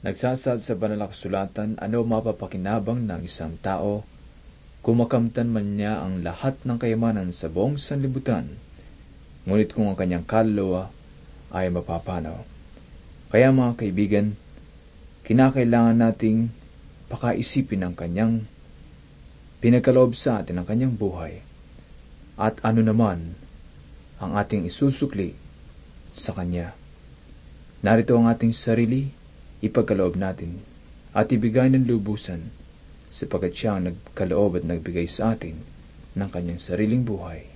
Nagsasad sa banal na kasulatan, ano mapapakinabang ng isang tao kung makamtan man niya ang lahat ng kayamanan sa buong sanlibutan, ngunit kung ang kanyang kaluluwa ay mapapanaw. Kaya mga kaibigan, kinakailangan nating pakaisipin ang kanyang pinagkaloob sa atin, ang kanyang buhay, at ano naman ang ating isusukli sa kanya. Narito ang ating sarili, ipagkaloob natin at ibigay ng lubusan, sapagkat siya ang nagkaloob at nagbigay sa atin ng kanyang sariling buhay.